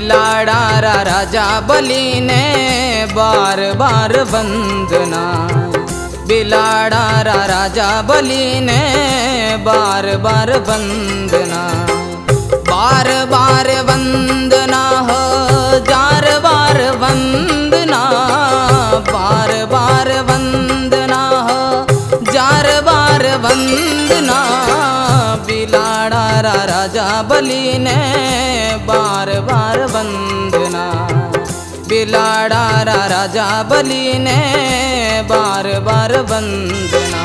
बिलाड़ा रा राजा बलि ने बार बार वंदना। बिलाड़ा रा राजा बलि ने बार बार वंदना। बार बार वंदना हजार बार वंदना। बार बार वंदना हजार बार वंदना। बिलाड़ा रा राजा बलि ने बार बार वंदना। बिलाड़ा रा राजा बलि ने बार बार वंदना।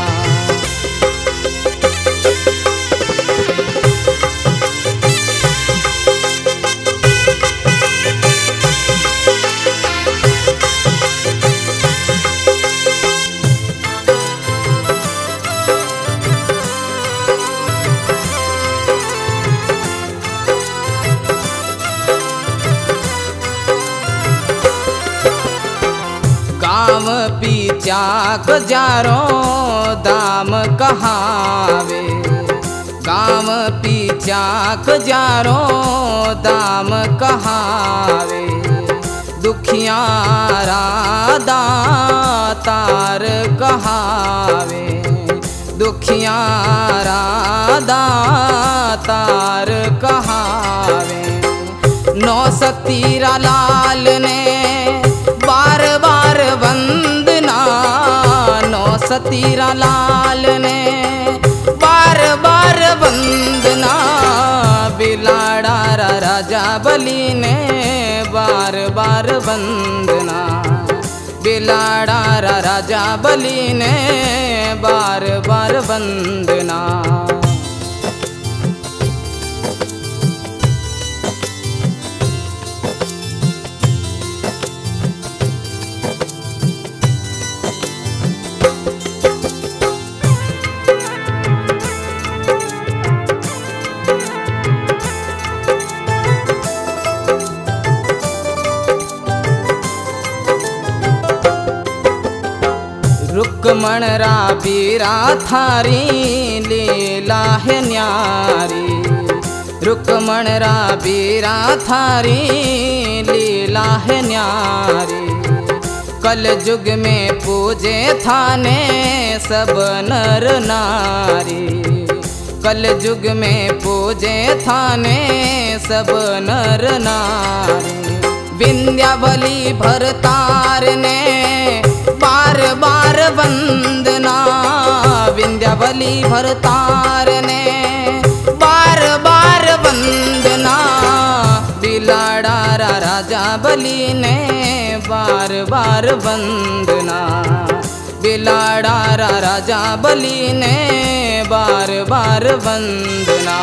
गाँव पीछा हजारों दाम कहावे। गाँव पीछा हजारों दाम कहावे। दुखियारा दातार कहावे। दुखियारा दातार कहावे। नौ सतीरा लाल ने बार बार वंदना। नौ सतीरा लाल ने बार बार वंदना। बिलाड़ा रा राजा बलि ने बार बार वंदना। बिलाड़ा रा राजा बलि ने बार बार वंदना। रुक्मण रा बीरा थारी लीला है न्यारी। रुक्मण रा बीरा थारी लीला है न्यारी। कल युग में पूजे थाने सब नर नारी। कल युग में पूजे थाने सब नर नारी। विंध्यावली भरतार ने बार बार वंदना। विंध्यावली भरतार ने बार बार वंदना। बिलाड़ा रा राजा बलि ने बार बार वंदना। बिलाड़ा रा राजा बलि ने बार बार वंदना।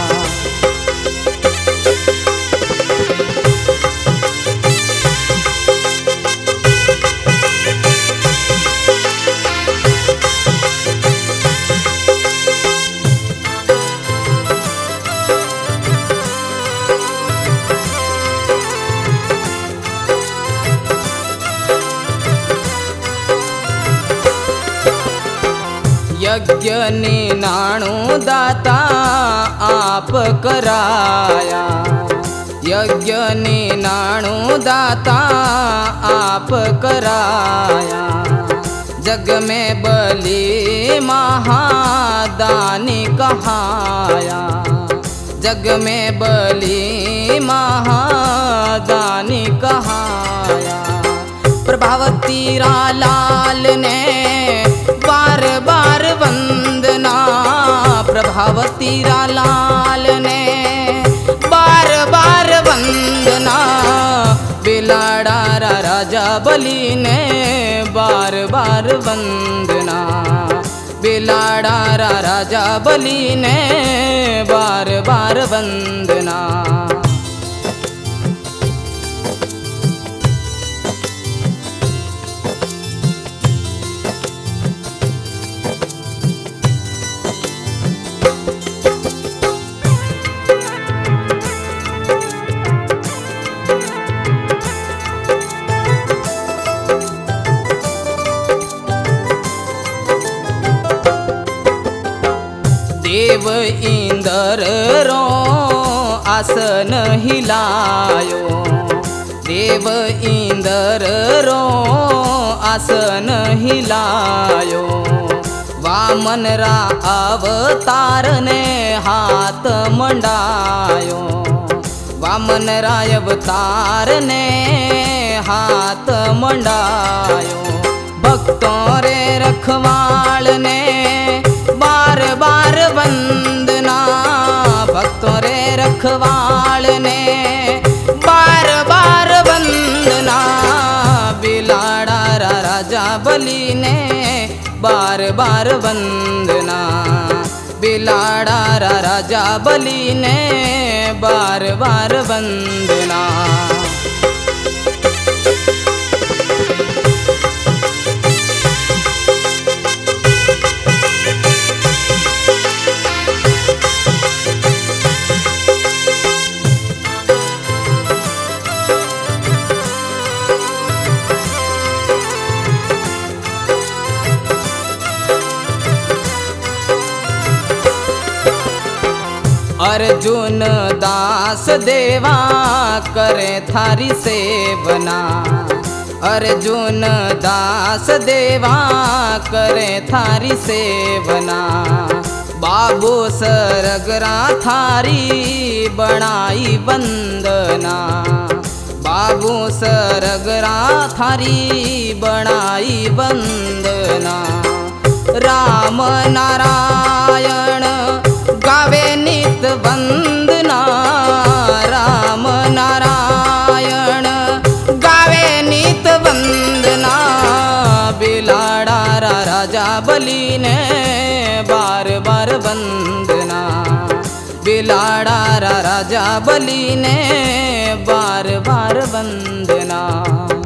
यज्ञ निनाणु दाता आप कराया। यज्ञ निनाणु दाता आप कराया। जग में बलि महादानी कहाया। जग में बलि महादानी कहाया। प्रभावती रा लाल ने बार बार वंदना। प्रभावती रा लाल ने बार बार वंदना। बिलाड़ा रा राजा बलि ने बार बार वंदना। बिलाड़ा रा राजा बलि ने बार बार वंदना। देव इंदर रो आसन हिलायो, देव इंद्र रो आसन हिलायो। वामन रा अवतार ने हाथ मंडायो, वामन रा अवतार ने हाथ मंडायो। भक्तों रे रखवाल ने बार बार वंदना, भक्तों रे रखवाल ने बार बार वंदना। बिलाड़ा रा राजा बलि ने बार बार वंदना, बिलाड़ा रा राजा बलि ने बार बार वंदना। अर्जुन दास देवा करे थारी सेवना, अर्जुन दास देवा करे थारी सेवना। बाबू सरगरा थारी बनाई वंदना, बाबू सरगरा थारी बनाई वंदना। राम नारायण गावे नित वंदना, राम नारायण गावे नित वंदना। बिलाड़ा रा राजा बलि ने बार बार वंदना, बिलाड़ा रा राजा बलि ने बार बार वंदना।